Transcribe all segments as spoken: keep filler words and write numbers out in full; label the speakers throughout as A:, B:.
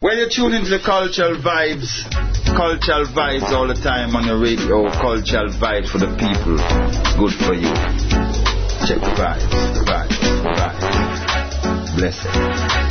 A: Well, you tune into the cultural vibes, cultural vibes all the time on the radio, cultural vibes for the people. It's good for you. Check the vibes, the vibes, the vibes. Bless it.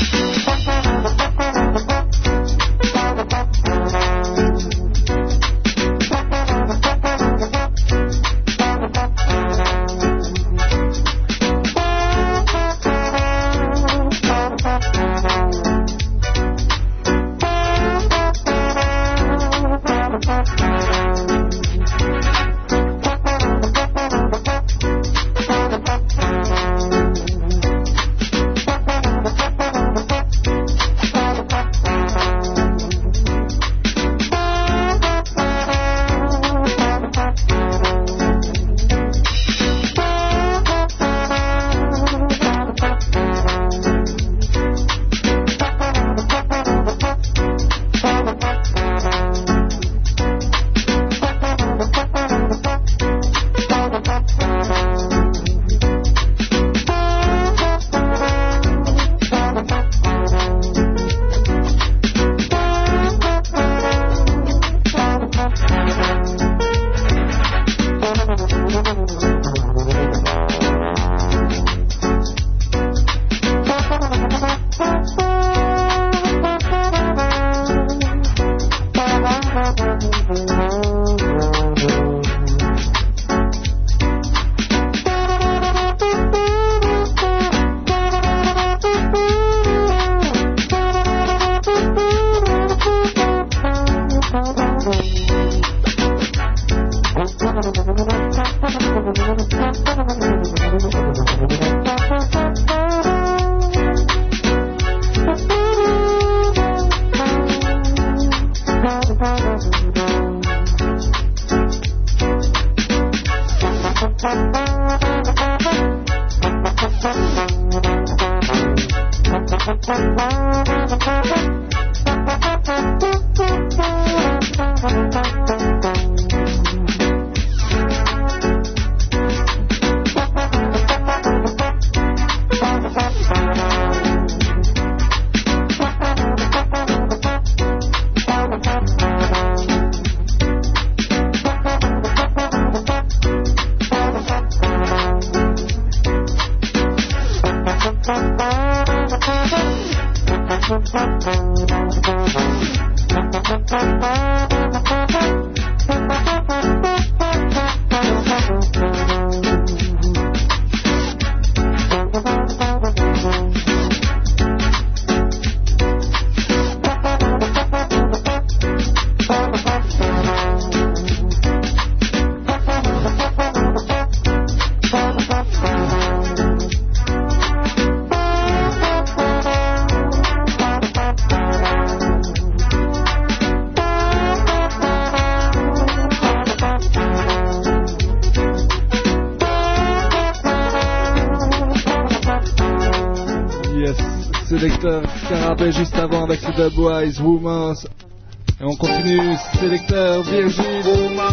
B: Juste avant avec le Dubwise Woman. Et on continue, sélecteur Virgile.
C: Oh my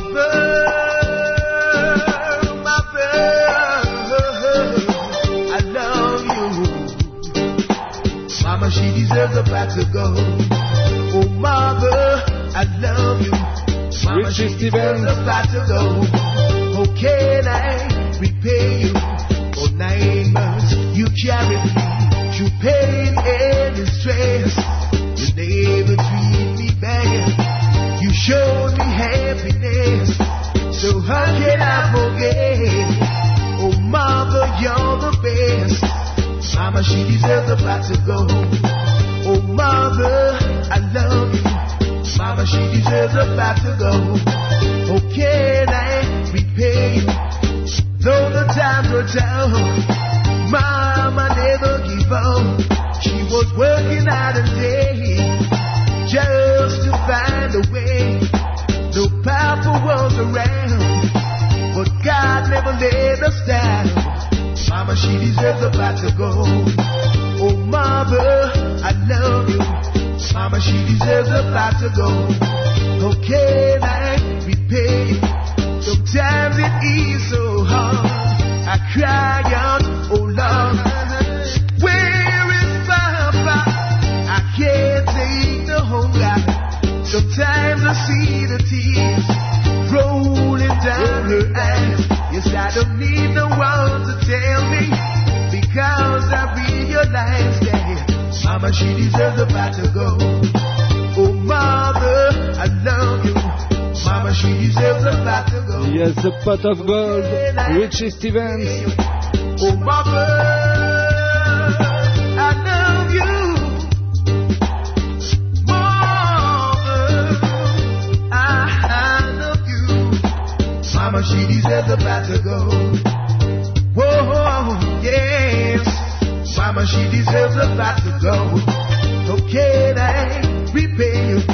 C: bird, my bird, I love you. Mama, she deserves a back to go. Oh mother, I love you. Mama, she deserves a back to go. How can I repay you for nine months you carried me? You pain and distress. You never treat me bad. You showed me happiness. So how can I forget? Oh, mother, you're the best. Mama, she deserves a lot to go. Oh, mother, I love you. Mama, she deserves a lot to go. How can I repay you? Though the times were tough, Mama never gave up. She was working out a day just to find a way. No papa was around, but God never let us down. Mama, she deserves a lot to go. Oh, mother, I love you. Mama, she deserves a lot to go. How can I repay you? Sometimes it is so hard. I cry out, oh Lord, where is Papa? I can't take no oh God. Sometimes I see the tears rolling down her eyes. Yes, I don't need no one to tell me, because I realize that Mama, she deserves a pot to go. Oh, Mother, I love you. Mama, she deserves a pot to go.
B: Yes, a pot of gold. Richie Stevens.
C: Oh, Mother, I love you. Mother, I, I love you. Mama, she deserves a pot to go. Whoa, yes. Mama, she deserves a lot to go. So can I repay you?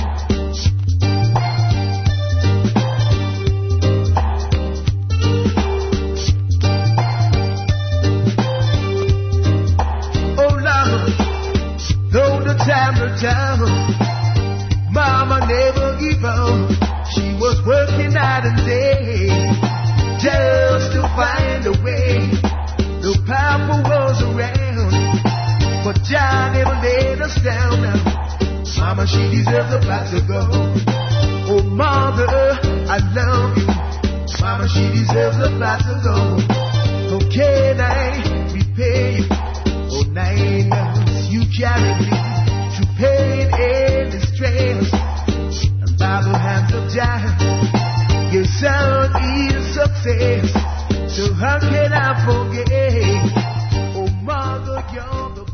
C: Oh Lord, though the time to time, Mama never give up. She was working night and day just to find a way. No Papa was around, but John never let us down now. Mama, she deserves a lot to go. Oh, Mother, I love you. Mama, she deserves a lot to go. So can I repay you? Oh, nine months you carried me to pain and distress. And by the hands of John, your son is success. So how can I forget? Oh, Mother, you're the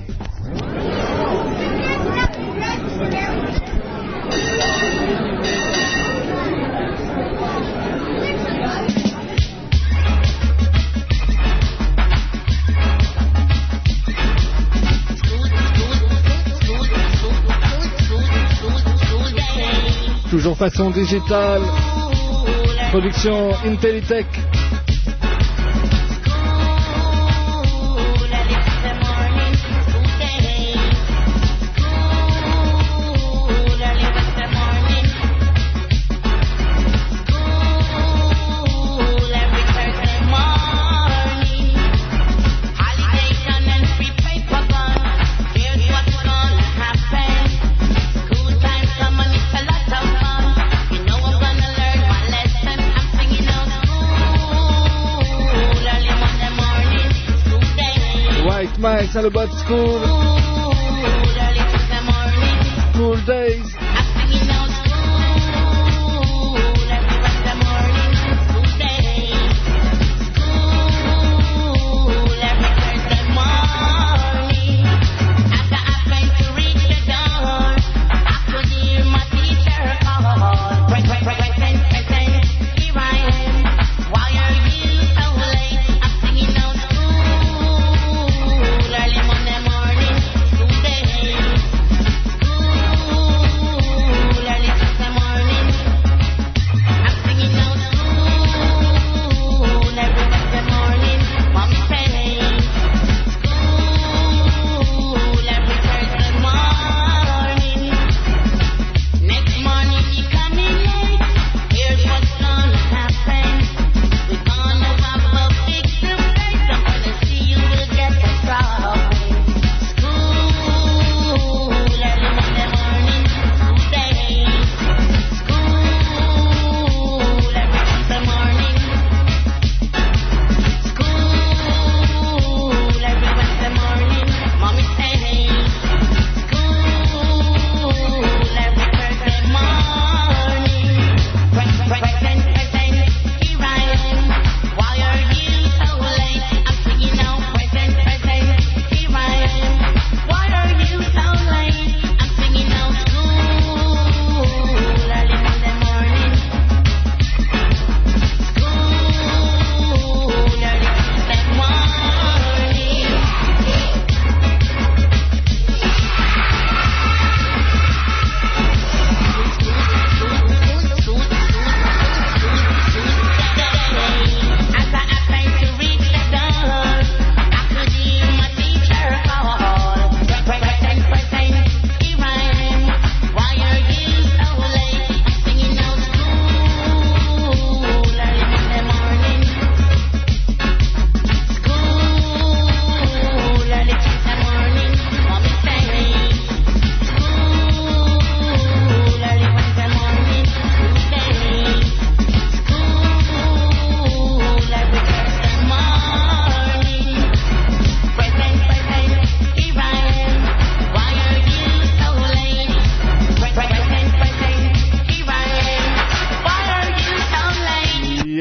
B: Toujours façon digitale. Production Intelitech. Mike Salobot School. School days.
D: School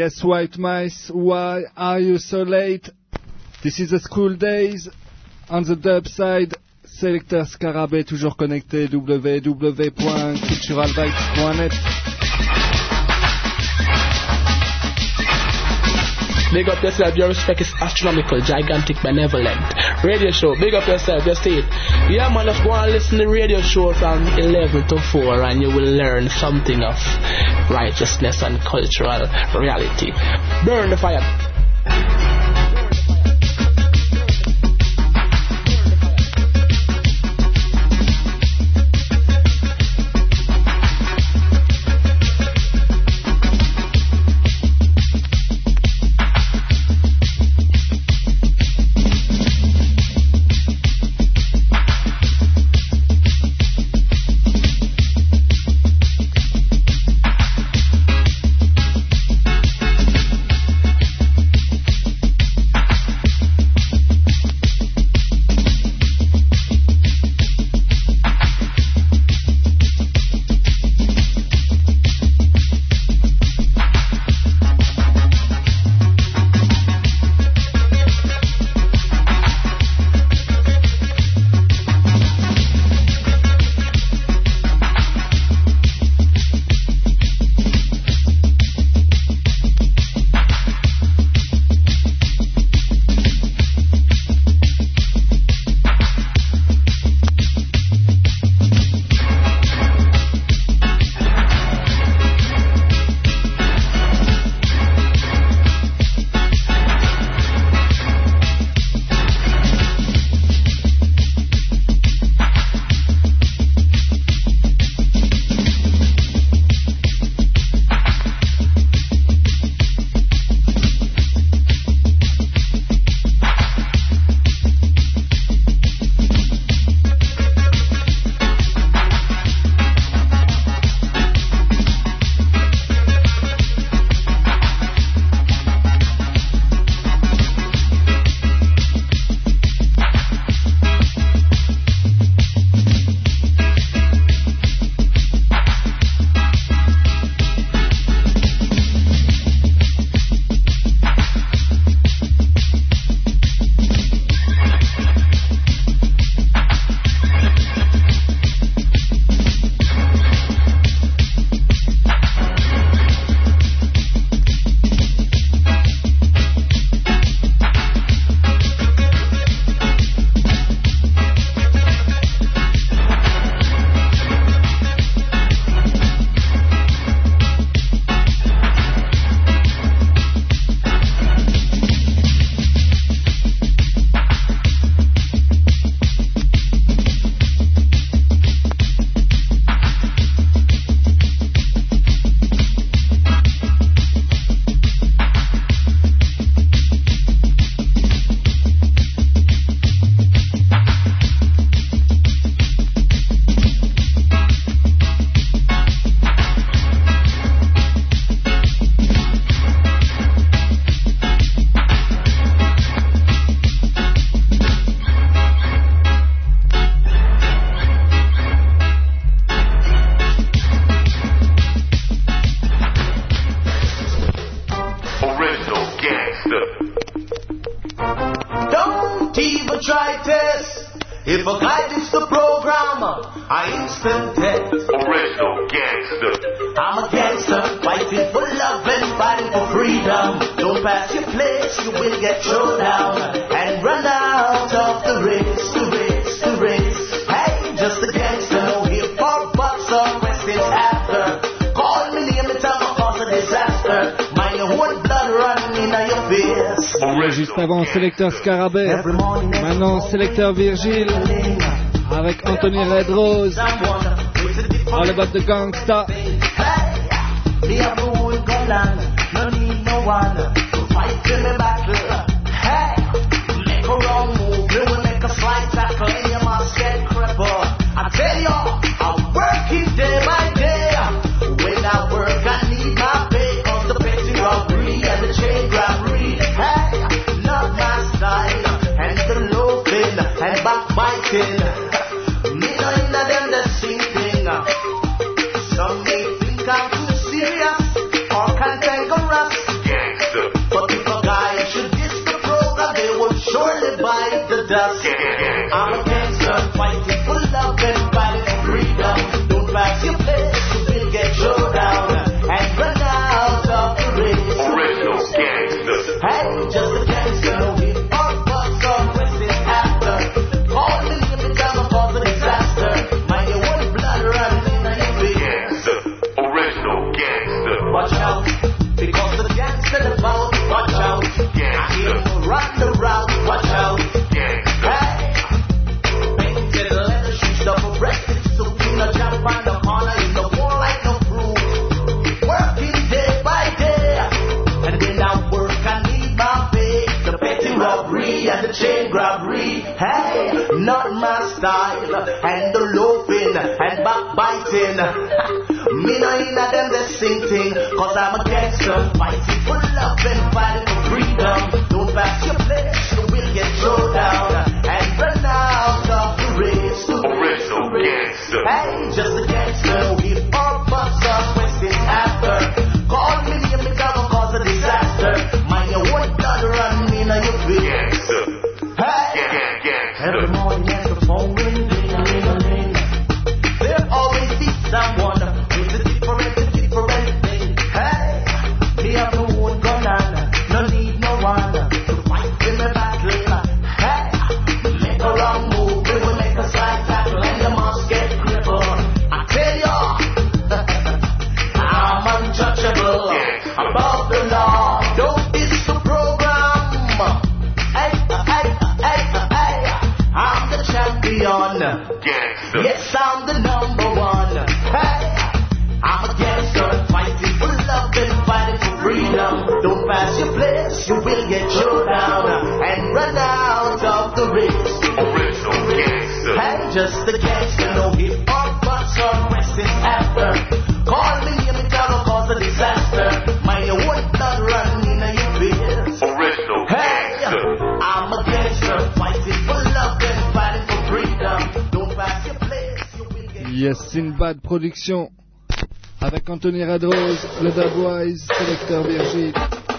B: Yes, White Mice, why are you so late? This is the School Days. On the dub side, Selecteur Scarabée, toujours connecté, w w w point cultural vibes point net.
D: Big up yourself, your respect is astronomical, gigantic, benevolent. Radio show, big up yourself, just say it. Yeah man, just go and listen to the radio show from eleven to four and you will learn something of righteousness and cultural reality. Burn the fire.
C: If a guy is the programmer, I instant death.
E: Original gangster.
C: I'm a gangster, fighting for love and fighting for freedom. Don't pass your place, you will get thrown down and run out of the race, the race, the race. Hey, just a gangster, no hip hop, but some questions after. Call me name, it's time to cause a disaster. Mind your own blood running in your veins.
B: Juste avant, sélecteur Scarabée. Maintenant, sélecteur Virgile. Avec Anthony Red Rose. All about the gangsta.
C: No need no one to fight in the battle. Hey, make a wrong move, you will make a slight tackle, and you must get crippled. I tell you, I'm working day by day. When I work, I need my pay, cause the petty robbery and the chain robbery. Hey, not my style, and the loafing and backbiting. Me no inna them the same thing. Some may think I'm too serious or cantankerous. gangsters. I'm a gangster fighting for love and fighting for freedom. Don't pass your place, you will get showdown and run out of the race.
E: Original gangsters.
C: Hey, just a gangster, no hip hop, but some questions after. Call me in the time of cause a disaster. My own blood running in the veins.
E: Gangster. Original gangster.
C: Watch out, because the gangster about. Watch out,
E: Gangster.
C: run the route. Watch out,
E: Gangster.
C: hey. Painted leather shoes, double breasted suit. In a jump on the corner, in the wall like no proof. Working day by day, and then I work, I need my pay. The petty robbery and the chain grabbery, hey, not my style. And the loafing and backbiting, me no inna them they sing thing. Cause I'm a gangster, fighting for love and fighting for freedom. Don't pass your place, you will get thrown down and run out of the race.
E: Original gangster.
C: Hey, just a gangster, we all but some questions after. Call me name, me gonna cause a disaster. My own blood running in your veins.
E: Gangster.
C: Hey,
E: Gang, gangster.
C: every morning as the phone ring, ding a ling a ling. There'll always be someone with a different, different thing. Hey, me have no own gun and no need no one to fight in the battle. Hey, make a wrong move, we will make a side tackle and you must get crippled. I tell ya, I'm untouchable, above the law. Don't diss the program. Hey, hey, hey, hey, I'm the champion.
E: Gangster.
C: Yes, I'm the number one. Hey, I'm a gangster fighting for love and fighting for freedom. Don't pass your place, you will get showdown and run out of the race.
E: Original gangster.
C: Hey, just a gangster, no hip hop, but some questions after. Call me and me gonna cause a disaster. My own blood running in your veins.
E: Original
C: Hey,
E: gangster.
C: I'm a gangster fighting for love and fighting for freedom. Don't pass your place, you will get.
B: Yes, Sinbad Production. Avec Anthony Redrose, le Dubwise, Collecteur Virgile.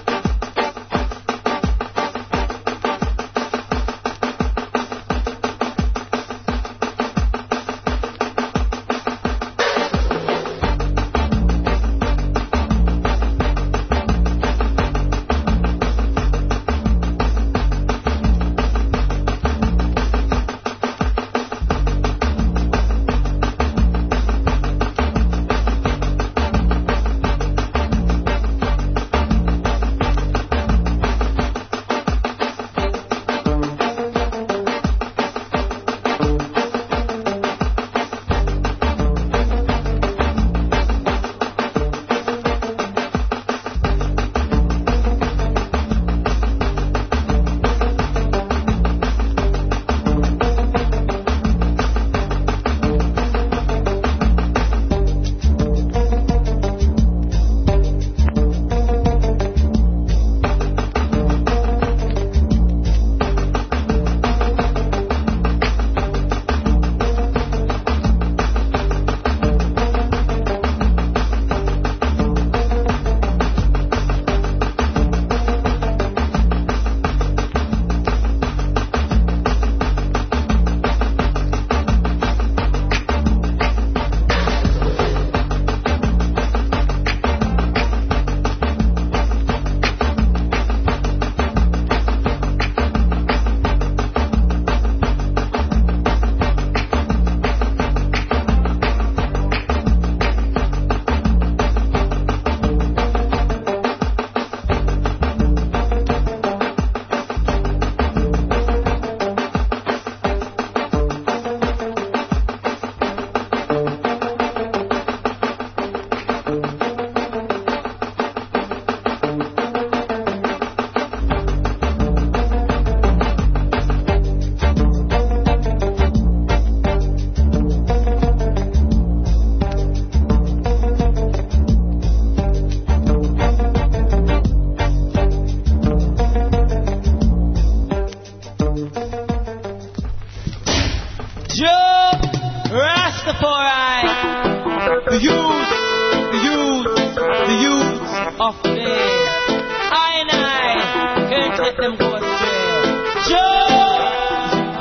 F: the youth, the youth, the youth of today. I and I can't let them go astray. Joe!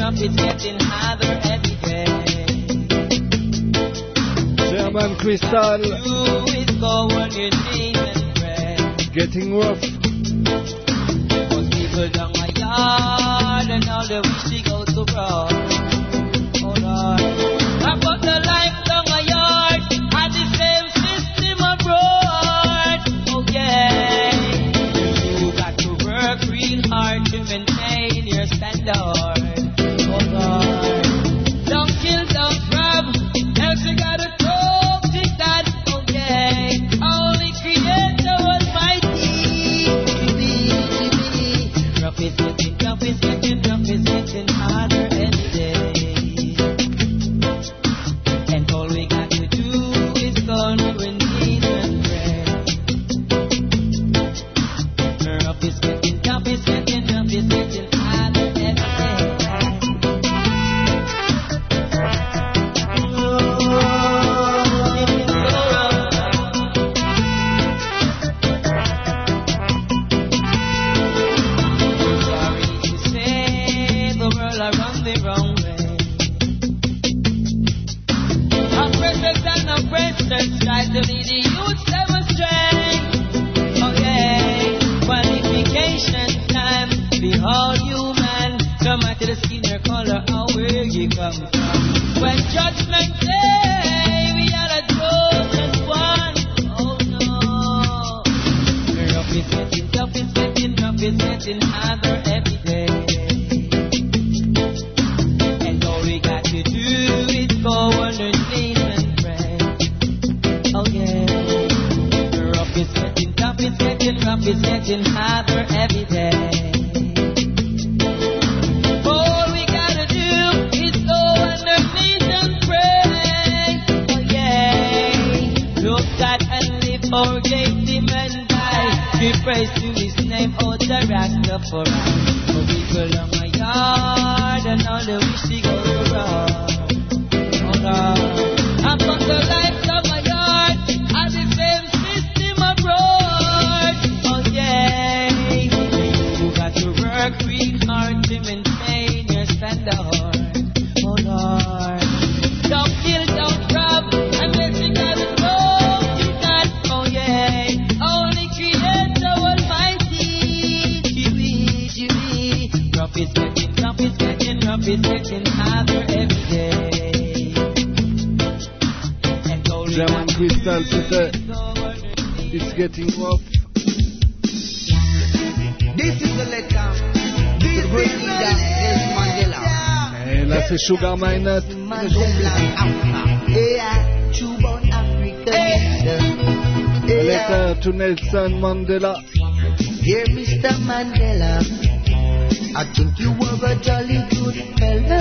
G: rough, it's getting harder every day.
B: German Crystal.
G: You is go on your knees and pray.
B: Getting rough.
G: Cause people down my yard and all they wish they go to broad. Oh Lord, I put the life down my yard and the same system abroad. Oh yeah, you got to work real hard to maintain your standard. Oh Lord, don't kill, don't rob, else you gotta talk to that. Oh yeah, only Creator Almighty. Rough is getting, rough is getting, rough is getting harder every day. And all we got to do is go on our knees and pray. Rough is getting, rough is getting, rough is getting harder every day. Sorry to say, the world are run the wrong way. Oppressors and oppressors try to lead the youth them astray. Oh yeah, qualification time. Behold you man, no matter the skin or color or where you come from. When judgment day, we are the chosen one. Oh no. Rough is getting, rough is getting, rough is getting harder every day. And all we got to do is go on our knees and pray. Oh yeah. Rough is getting, rough is getting, rough is getting harder every day. All we gotta do is go on our knees and pray. Oh yeah. Look at and live, forgave him and die. Give praise to his name, oh the Rastafari. For people on my yard and all the wish they go wrong. Oh Lord, I put the life of my yard and the same system abroad. Oh yeah, you got to work real hard to maintain your standard. Oh Lord, don't kill, don't rob, unless you got to go to that. Oh yeah, only Creator Almighty. Jimmy, Jimmy, rough is getting, rough is getting, rough is getting harder every day. And all we
B: German
G: got to
B: Crystal,
G: do
B: c'était
G: is go on our knees.
B: It's Getting Rough.
C: This is the letter. This is the Nelson Mandela.
B: Et là, c'est Sugar Minot.
C: Mandela, Africa. Yeah, true born African.
B: A letter to Nelson Mandela.
C: Dear Mister Mandela, I think you were a jolly good fella.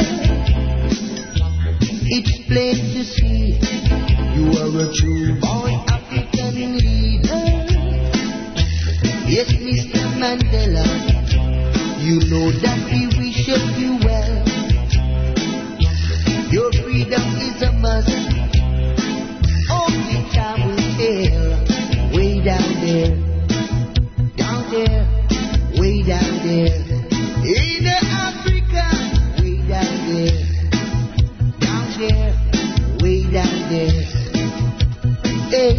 C: It's plain to see you are a true born African leader. Yes, Mister Mandela, you know that we wish you well. Your freedom is a must. Only time will tell. Way down there, down there, way down there. In Africa, way down there, down there, way down there. Hey,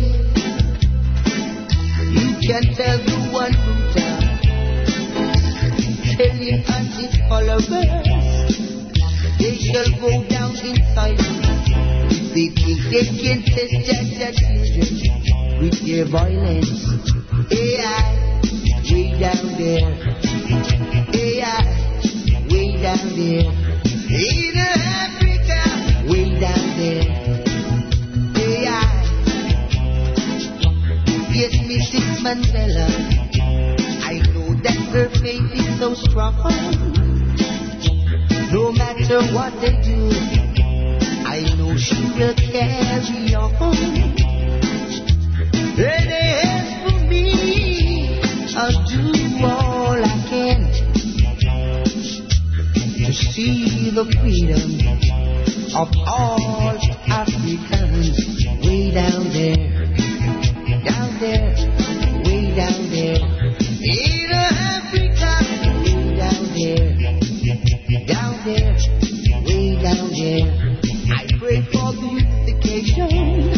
C: you can tell the one Buddha, tell him and his followers, they shall go down in silence. If they think they can test their children with their violence. A I, way down there. A I, way down there. In Africa, way down there. A I, yes, Missus Mandela, I know that her faith is so strong. No matter what they do, I know she will carry on. And as for me, I'll do all I can to see the freedom of all Africans way down there, down there, way down there. In Africa, way down there, down there.
H: way down here. I pray for the unification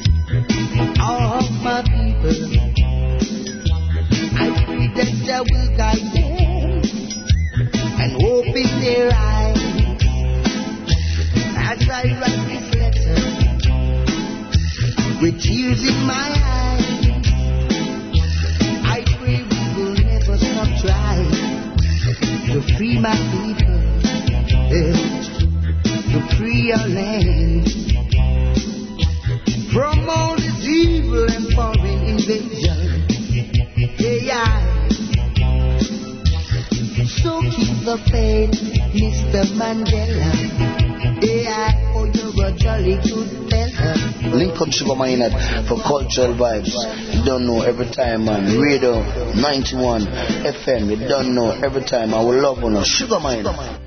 H: of my people. I pray that Jah will guide them and open their eyes. As I write this letter with tears in my eyes, I pray we will never stop trying to free my people, eh, to free our land from all this evil and foreign invasion. Yeah, so keep the faith, Mister Mandela. Yeah, oh, you're a jolly good fella.
I: Link up Sugar Minot for cultural vibes. You don't know every time, man. Radio ninety-one F M. You don't know every time. I will love on Sugar Minot.